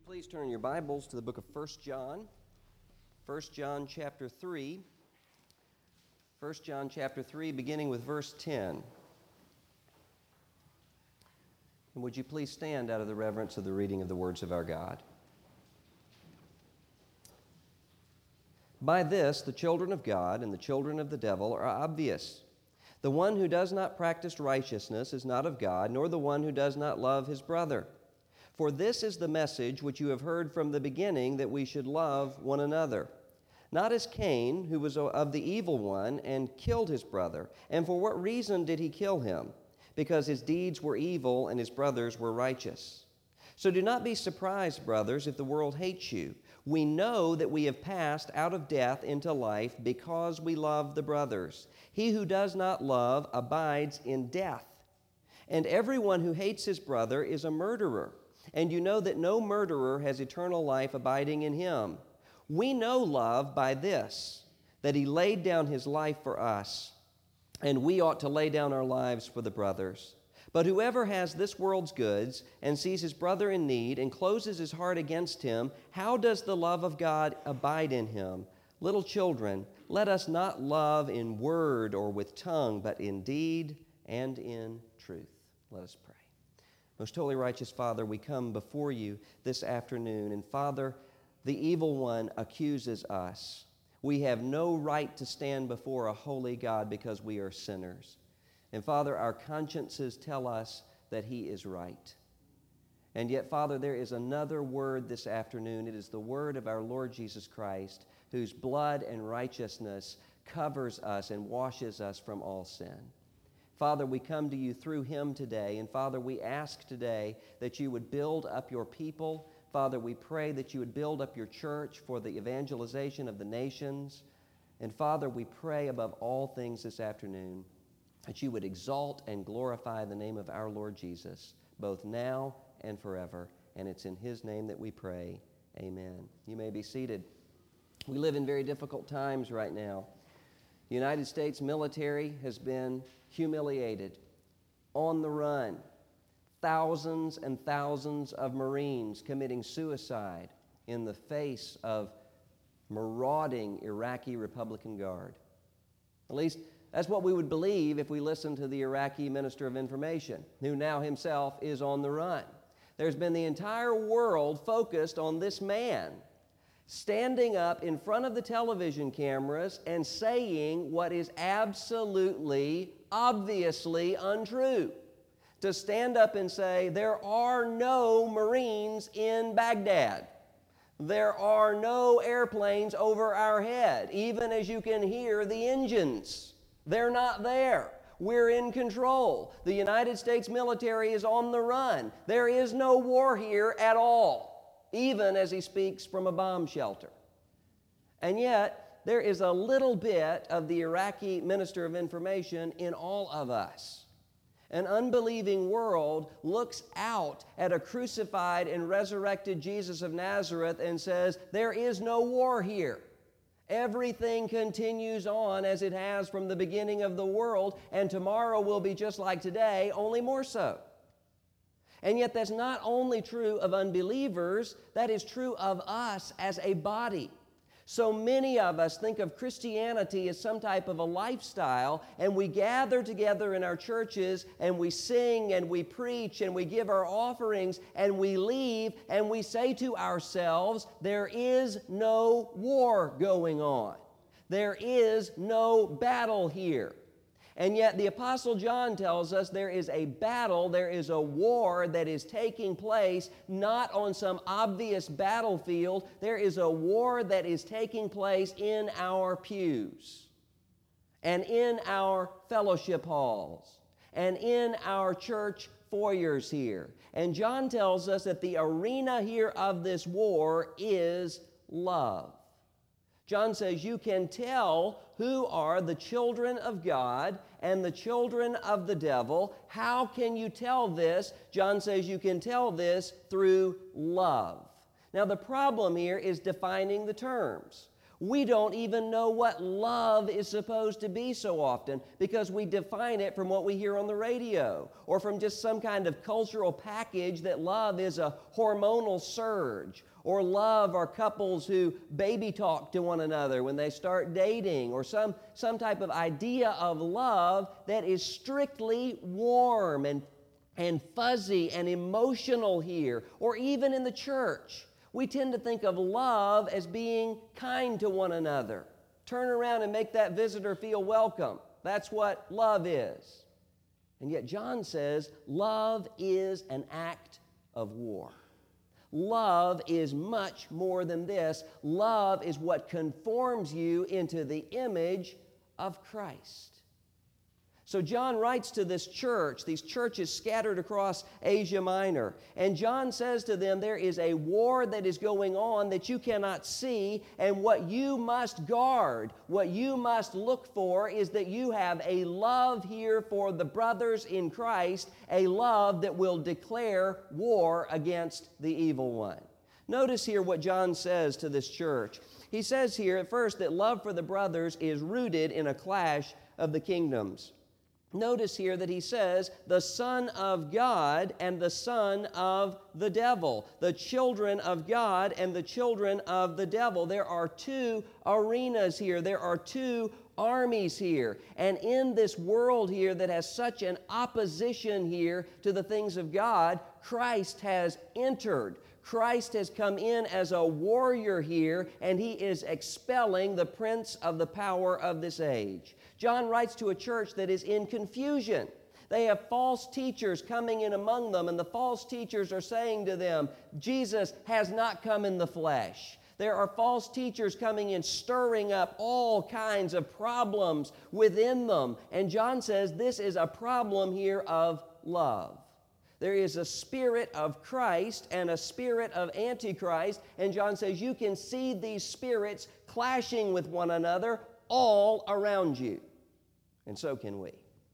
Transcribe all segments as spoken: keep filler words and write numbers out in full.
Please turn your Bibles to the book of First John. First John chapter three. First John chapter three, beginning with verse ten. And would you please stand out of the reverence of the reading of the words of our God. By this, the children of God and the children of the devil are obvious. The one who does not practice righteousness is not of God, nor the one who does not love his brother. For this is the message which you have heard from the beginning, that we should love one another. Not as Cain, who was of the evil one, and killed his brother. And for what reason did he kill him? Because his deeds were evil and his brothers were righteous. So do not be surprised, brothers, if the world hates you. We know that we have passed out of death into life because we love the brothers. He who does not love abides in death. And everyone who hates his brother is a murderer. And you know that no murderer has eternal life abiding in him. We know love by this, that he laid down his life for us, and we ought to lay down our lives for the brothers. But whoever has this world's goods and sees his brother in need and closes his heart against him, how does the love of God abide in him? Little children, let us not love in word or with tongue, but in deed and in truth. Let us pray. Most holy, righteous Father, we come before you this afternoon. And Father, the evil one accuses us. We have no right to stand before a holy God because we are sinners. And Father, our consciences tell us that he is right. And yet, Father, there is another word this afternoon. It is the word of our Lord Jesus Christ, whose blood and righteousness covers us and washes us from all sin. Father, we come to you through him today. And Father, we ask today that you would build up your people. Father, we pray that you would build up your church for the evangelization of the nations. And Father, we pray above all things this afternoon that you would exalt and glorify the name of our Lord Jesus, both now and forever. And it's in his name that we pray. Amen. You may be seated. We live in very difficult times right now. The United States military has been humiliated, on the run. Thousands and thousands of Marines committing suicide in the face of marauding Iraqi Republican Guard. At least that's what we would believe if we listened to the Iraqi Minister of Information, who now himself is on the run. There's been the entire world focused on this man standing up in front of the television cameras and saying what is absolutely, obviously untrue. To stand up and say, there are no Marines in Baghdad. There are no airplanes over our head, even as you can hear the engines. They're not there. We're in control. The United States military is on the run. There is no war here at all, even as he speaks from a bomb shelter. And yet, there is a little bit of the Iraqi Minister of Information in all of us. An unbelieving world looks out at a crucified and resurrected Jesus of Nazareth and says, there is no war here. Everything continues on as it has from the beginning of the world, and tomorrow will be just like today, only more so. And yet that's not only true of unbelievers, that is true of us as a body. So many of us think of Christianity as some type of a lifestyle, and we gather together in our churches, and we sing, and we preach, and we give our offerings, and we leave, and we say to ourselves, there is no war going on. There is no battle here. And yet the Apostle John tells us there is a battle, there is a war that is taking place not on some obvious battlefield. There is a war that is taking place in our pews and in our fellowship halls and in our church foyers here. And John tells us that the arena here of this war is love. John says you can tell who are the children of God and the children of the devil. How can you tell this? John says you can tell this through love. Now the problem here is defining the terms. We don't even know what love is supposed to be so often because we define it from what we hear on the radio or from just some kind of cultural package that love is a hormonal surge, or love are couples who baby talk to one another when they start dating, or some, some type of idea of love that is strictly warm and, and fuzzy and emotional here, or even in the church. We tend to think of love as being kind to one another. Turn around and make that visitor feel welcome. That's what love is. And yet John says love is an act of war. Love is much more than this. Love is what conforms you into the image of Christ. So John writes to this church, these churches scattered across Asia Minor, and John says to them, there is a war that is going on that you cannot see, and what you must guard, what you must look for is that you have a love here for the brothers in Christ, a love that will declare war against the evil one. Notice here what John says to this church. He says here at first that love for the brothers is rooted in a clash of the kingdoms. Notice here that he says, the Son of God and the son of the devil. The children of God and the children of the devil. There are two arenas here. There are two armies here. And in this world here that has such an opposition here to the things of God, Christ has entered. Christ has come in as a warrior here, and he is expelling the prince of the power of this age. John writes to a church that is in confusion. They have false teachers coming in among them, and the false teachers are saying to them, Jesus has not come in the flesh. There are false teachers coming in, stirring up all kinds of problems within them. And John says this is a problem here of love. There is a spirit of Christ and a spirit of Antichrist, and John says you can see these spirits clashing with one another all around you. And so can we.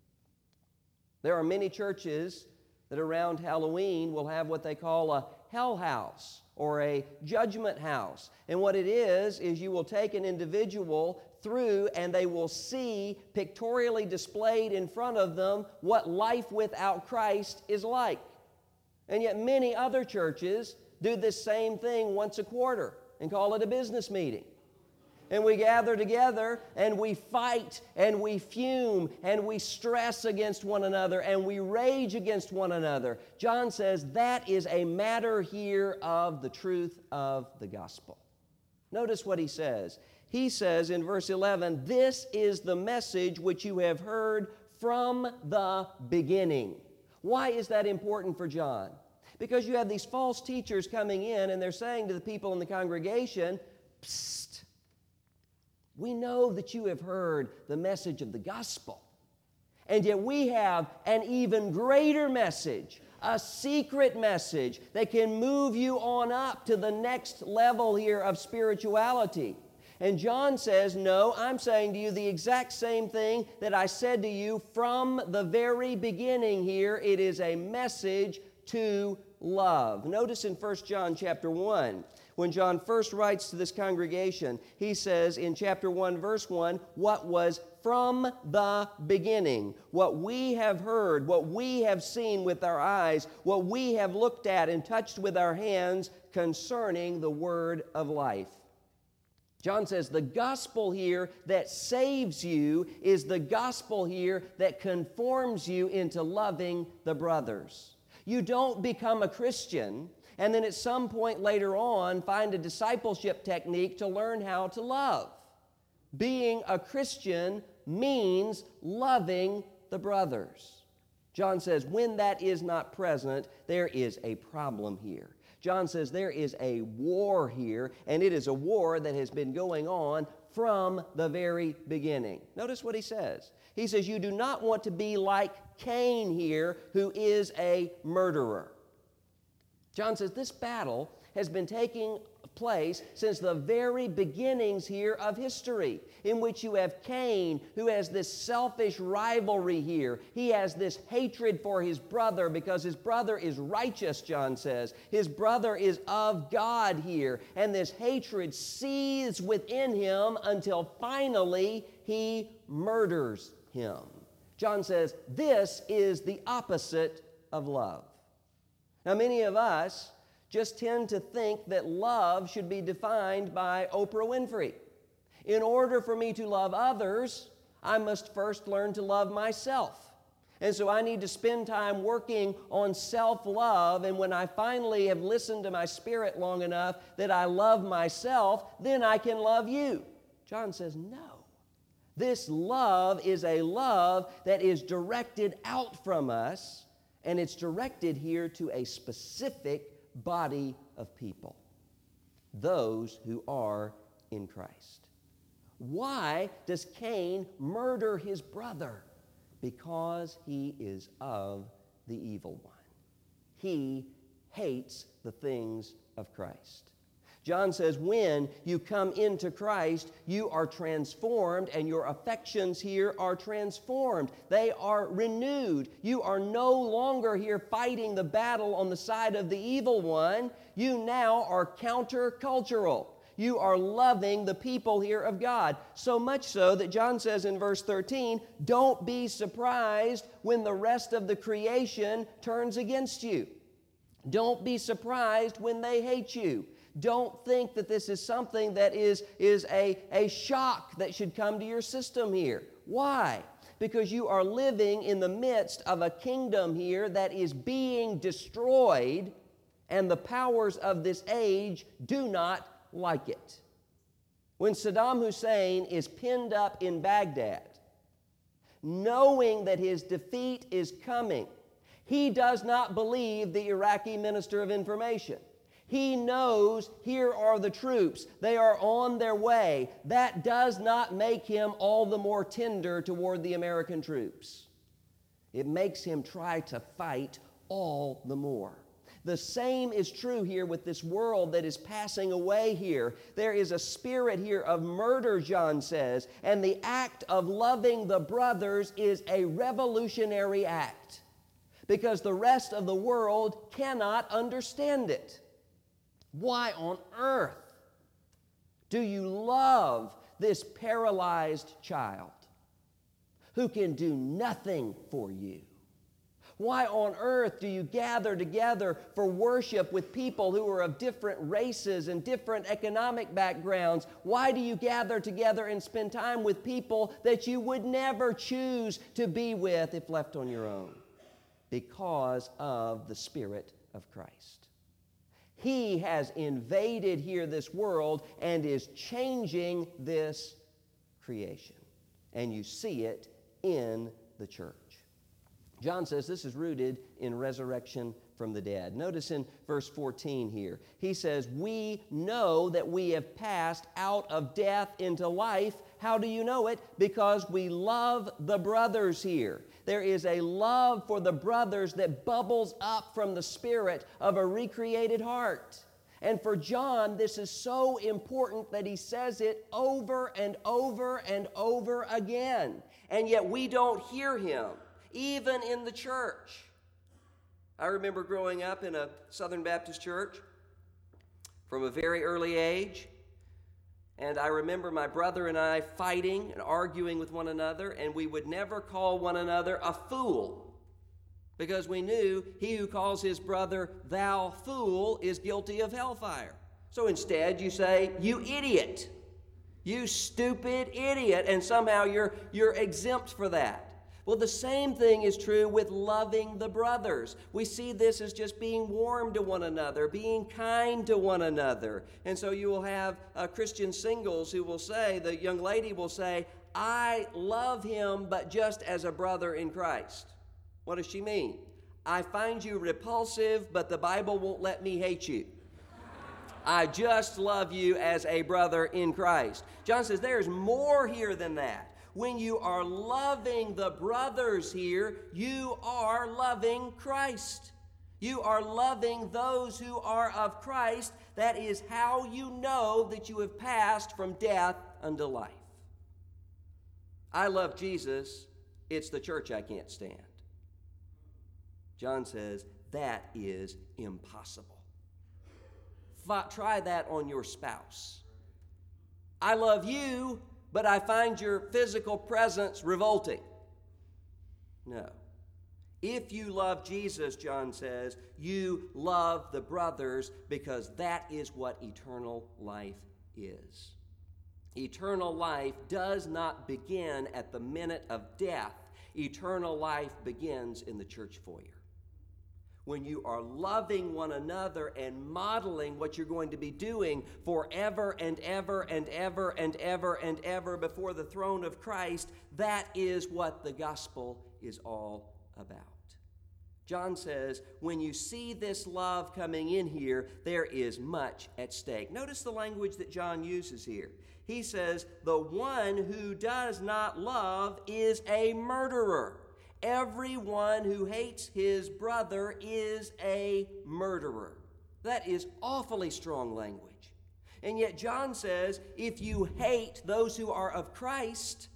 There are many churches that around Halloween will have what they call a hell house or a judgment house. And what it is, is you will take an individual through and they will see pictorially displayed in front of them what life without Christ is like. And yet many other churches do this same thing once a quarter and call it a business meeting. And we gather together and we fight and we fume and we stress against one another and we rage against one another. John says that is a matter here of the truth of the gospel. Notice what he says. He says in verse eleven, this is the message which you have heard from the beginning. Why is that important for John? Because you have these false teachers coming in and they're saying to the people in the congregation, psst, we know that you have heard the message of the gospel, and yet we have an even greater message, a secret message that can move you on up to the next level here of spirituality. And John says, no, I'm saying to you the exact same thing that I said to you from the very beginning here. It is a message to love. Notice in First John chapter one, when John first writes to this congregation, he says in chapter one, verse one, what was from the beginning, what we have heard, what we have seen with our eyes, what we have looked at and touched with our hands concerning the word of life. John says the gospel here that saves you is the gospel here that conforms you into loving the brothers. You don't become a Christian and then at some point later on find a discipleship technique to learn how to love. Being a Christian means loving the brothers. John says when that is not present, there is a problem here. John says there is a war here, and it is a war that has been going on from the very beginning. Notice what he says. He says, you do not want to be like Cain here, who is a murderer. John says this battle has been taking place since the very beginnings here of history, in which you have Cain, who has this selfish rivalry here. He has this hatred for his brother because his brother is righteous, John says. His brother is of God here, and this hatred seethes within him until finally he murders him. John says this is the opposite of love. Now, many of us just tend to think that love should be defined by Oprah Winfrey. In order for me to love others, I must first learn to love myself. And so I need to spend time working on self-love, and when I finally have listened to my spirit long enough that I love myself, then I can love you. John says, no. This love is a love that is directed out from us, and it's directed here to a specific body of people, those who are in Christ. Why does Cain murder his brother? Because he is of the evil one. He hates the things of Christ. John says, when you come into Christ, you are transformed, and your affections here are transformed. They are renewed. You are no longer here fighting the battle on the side of the evil one. You now are countercultural. You are loving the people here of God. So much so that John says in verse thirteen, don't be surprised when the rest of the creation turns against you. Don't be surprised when they hate you. Don't think that this is something that is, is a, a shock that should come to your system here. Why? Because you are living in the midst of a kingdom here that is being destroyed, and the powers of this age do not like it. When Saddam Hussein is pinned up in Baghdad, knowing that his defeat is coming, he does not believe the Iraqi Minister of Information. He knows here are the troops. They are on their way. That does not make him all the more tender toward the American troops. It makes him try to fight all the more. The same is true here with this world that is passing away here. There is a spirit here of murder, John says, and the act of loving the brothers is a revolutionary act because the rest of the world cannot understand it. Why on earth do you love this paralyzed child who can do nothing for you? Why on earth do you gather together for worship with people who are of different races and different economic backgrounds? Why do you gather together and spend time with people that you would never choose to be with if left on your own? Because of the Spirit of Christ. He has invaded here this world and is changing this creation. And you see it in the church. John says this is rooted in resurrection from the dead. Notice in verse fourteen here, he says, we know that we have passed out of death into life. How do you know it? Because we love the brothers here. There is a love for the brothers that bubbles up from the spirit of a recreated heart. And for John, this is so important that he says it over and over and over again. And yet we don't hear him, even in the church. I remember growing up in a Southern Baptist church from a very early age. And I remember my brother and I fighting and arguing with one another, and we would never call one another a fool because we knew he who calls his brother thou fool is guilty of hellfire. So instead you say, you idiot, you stupid idiot, and somehow you're, you're exempt for that. Well, the same thing is true with loving the brothers. We see this as just being warm to one another, being kind to one another. And so you will have uh, Christian singles who will say, the young lady will say, I love him, but just as a brother in Christ. What does she mean? I find you repulsive, but the Bible won't let me hate you. I just love you as a brother in Christ. John says there's more here than that. When you are loving the brothers here, you are loving Christ. You are loving those who are of Christ. That is how you know that you have passed from death unto life. I love Jesus. It's the church I can't stand. John says that is impossible. F- try that on your spouse. I love you, but I find your physical presence revolting. No. If you love Jesus, John says, you love the brothers, because that is what eternal life is. Eternal life does not begin at the minute of death. Eternal life begins in the church foyer. When you are loving one another and modeling what you're going to be doing forever and ever and ever and ever and ever before the throne of Christ, that is what the gospel is all about. John says, when you see this love coming in here, there is much at stake. Notice the language that John uses here. He says, the one who does not love is a murderer. Everyone who hates his brother is a murderer. That is awfully strong language. And yet John says, if you hate those who are of Christ,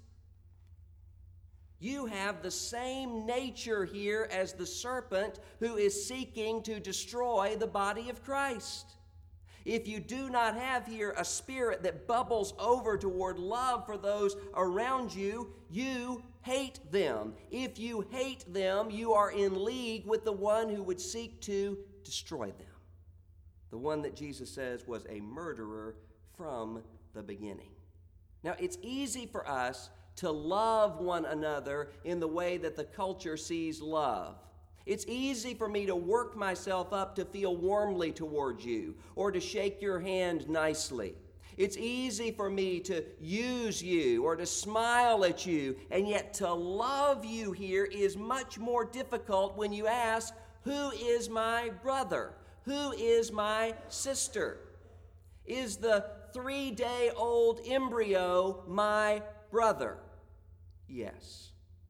you have the same nature here as the serpent who is seeking to destroy the body of Christ. If you do not have here a spirit that bubbles over toward love for those around you, you hate them. If you hate them, you are in league with the one who would seek to destroy them. The one that Jesus says was a murderer from the beginning. Now, it's easy for us to love one another in the way that the culture sees love. It's easy for me to work myself up to feel warmly towards you or to shake your hand nicely. It's easy for me to use you or to smile at you, and yet to love you here is much more difficult when you ask, who is my brother? Who is my sister? Is the three-day-old embryo my brother? Yes.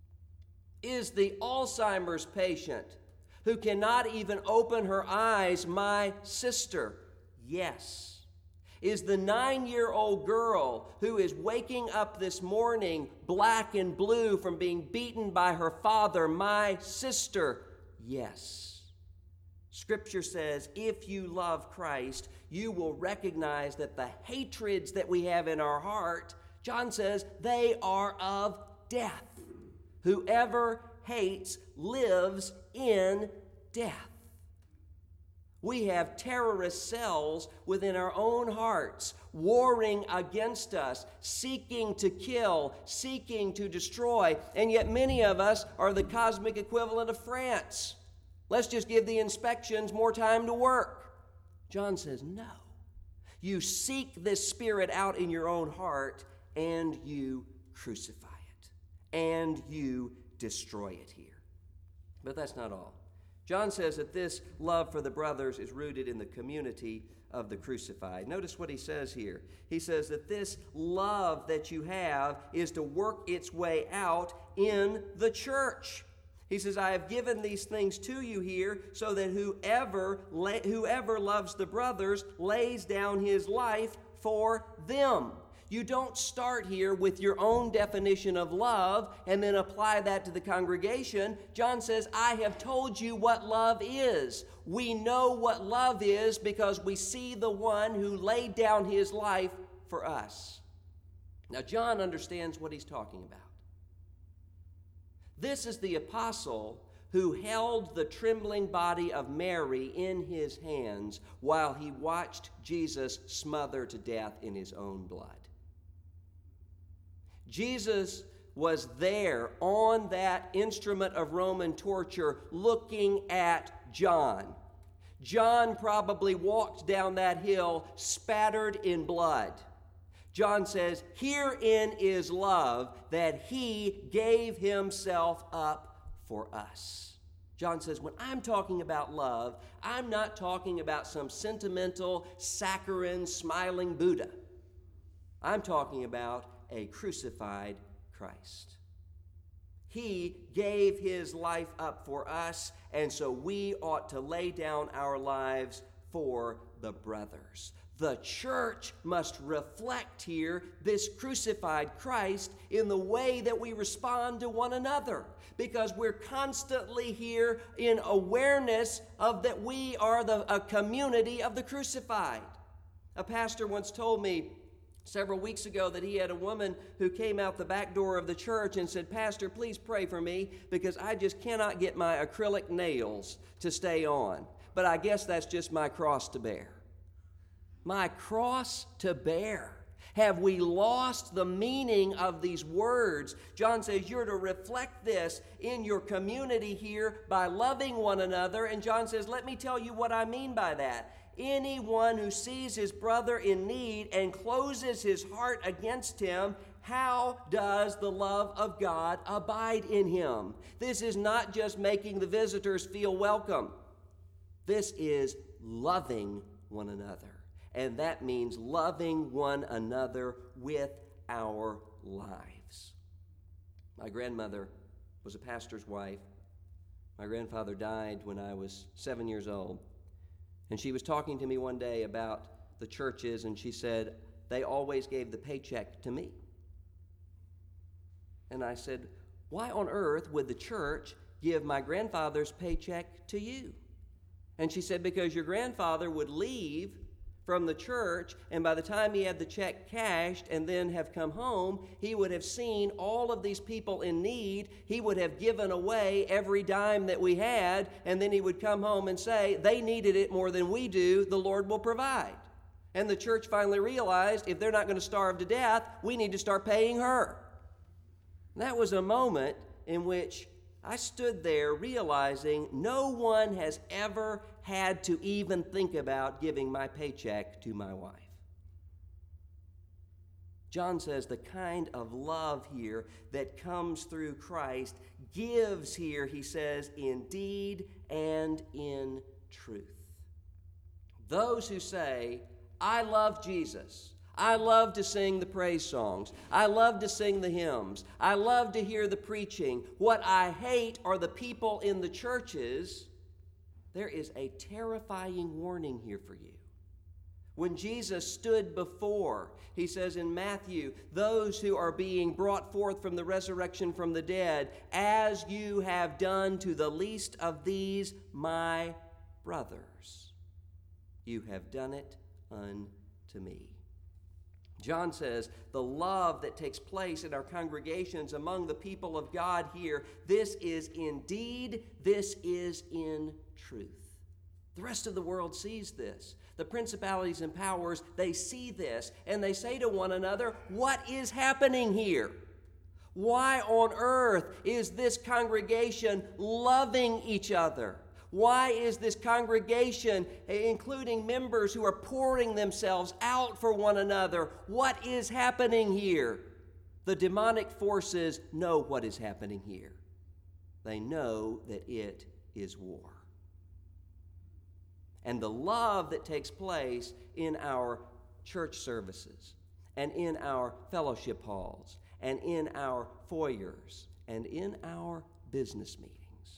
Is the Alzheimer's patient who cannot even open her eyes my sister? Yes. Is the nine-year-old girl who is waking up this morning black and blue from being beaten by her father my sister? Yes. Scripture says if you love Christ, you will recognize that the hatreds that we have in our heart, John says, they are of death. Whoever hates lives in death. We have terrorist cells within our own hearts, warring against us, seeking to kill, seeking to destroy, and yet many of us are the cosmic equivalent of France. Let's just give the inspections more time to work. John says, no. You seek this spirit out in your own heart, and you crucify it, and you destroy it here. But that's not all. John says that this love for the brothers is rooted in the community of the crucified. Notice what he says here. He says that this love that you have is to work its way out in the church. He says, I have given these things to you here so that whoever, whoever loves the brothers lays down his life for them. You don't start here with your own definition of love and then apply that to the congregation. John says, I have told you what love is. We know what love is because we see the one who laid down his life for us. Now, John understands what he's talking about. This is the apostle who held the trembling body of Mary in his hands while he watched Jesus smother to death in his own blood. Jesus was there on that instrument of Roman torture looking at John. John probably walked down that hill spattered in blood. John says, herein is love, that he gave himself up for us. John says, when I'm talking about love, I'm not talking about some sentimental, saccharine, smiling Buddha. I'm talking about a crucified Christ. He gave his life up for us, and so we ought to lay down our lives for the brothers. The church must reflect here this crucified Christ in the way that we respond to one another, because we're constantly here in awareness of that we are the, a community of the crucified. A pastor once told me several weeks ago that he had a woman who came out the back door of the church and said, "Pastor, please pray for me because I just cannot get my acrylic nails to stay on. But I guess that's just my cross to bear." My cross to bear. Have we lost the meaning of these words? John says you're to reflect this in your community here by loving one another. And John says, let me tell you what I mean by that. Anyone who sees his brother in need and closes his heart against him, how does the love of God abide in him? This is not just making the visitors feel welcome. This is loving one another. And that means loving one another with our lives. My grandmother was a pastor's wife. My grandfather died when I was seven years old. And she was talking to me one day about the churches, and she said, they always gave the paycheck to me. And I said, why on earth would the church give my grandfather's paycheck to you? And she said, because your grandfather would leave from the church, and by the time he had the check cashed and then have come home, he would have seen all of these people in need. He would have given away every dime that we had, and then he would come home and say, they needed it more than we do, the Lord will provide. And the church finally realized, if they're not going to starve to death, we need to start paying her. And that was a moment in which I stood there realizing no one has ever had to even think about giving my paycheck to my wife. John says the kind of love here that comes through Christ gives here, he says, in deed and in truth. Those who say, I love Jesus, I love to sing the praise songs. I love to sing the hymns. I love to hear the preaching. What I hate are the people in the churches. There is a terrifying warning here for you. When Jesus stood before, he says in Matthew, those who are being brought forth from the resurrection from the dead, as you have done to the least of these my brothers, you have done it unto me. John says the love that takes place in our congregations among the people of God here, this is indeed, this is in truth. The rest of the world sees this. The principalities and powers, they see this, and they say to one another, what is happening here? Why on earth is this congregation loving each other? Why is this congregation, including members who are pouring themselves out for one another? What is happening here? The demonic forces know what is happening here. They know that it is war. And the love that takes place in our church services and in our fellowship halls and in our foyers and in our business meetings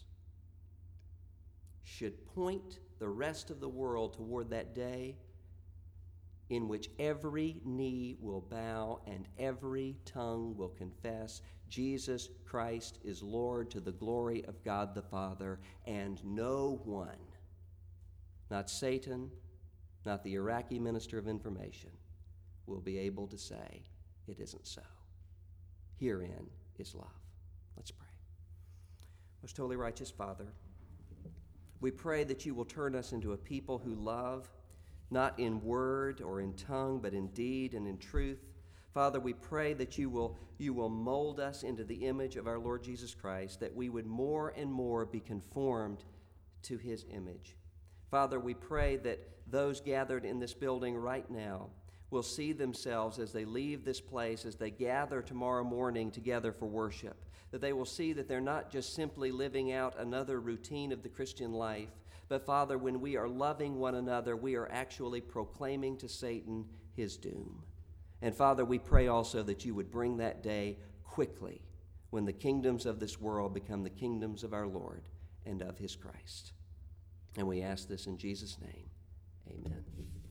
should point the rest of the world toward that day in which every knee will bow and every tongue will confess Jesus Christ is Lord to the glory of God the Father, and no one, not Satan, not the Iraqi Minister of Information, will be able to say it isn't so. Herein is love. Let's pray. Most holy, righteous Father, we pray that you will turn us into a people who love, not in word or in tongue, but in deed and in truth. Father, we pray that you will, you will mold us into the image of our Lord Jesus Christ, that we would more and more be conformed to his image. Father, we pray that those gathered in this building right now will see themselves as they leave this place, as they gather tomorrow morning together for worship, that they will see that they're not just simply living out another routine of the Christian life, but Father, when we are loving one another, we are actually proclaiming to Satan his doom. And Father, we pray also that you would bring that day quickly. when the kingdoms of this world become the kingdoms of our Lord and of his Christ. And we ask this in Jesus' name. Amen.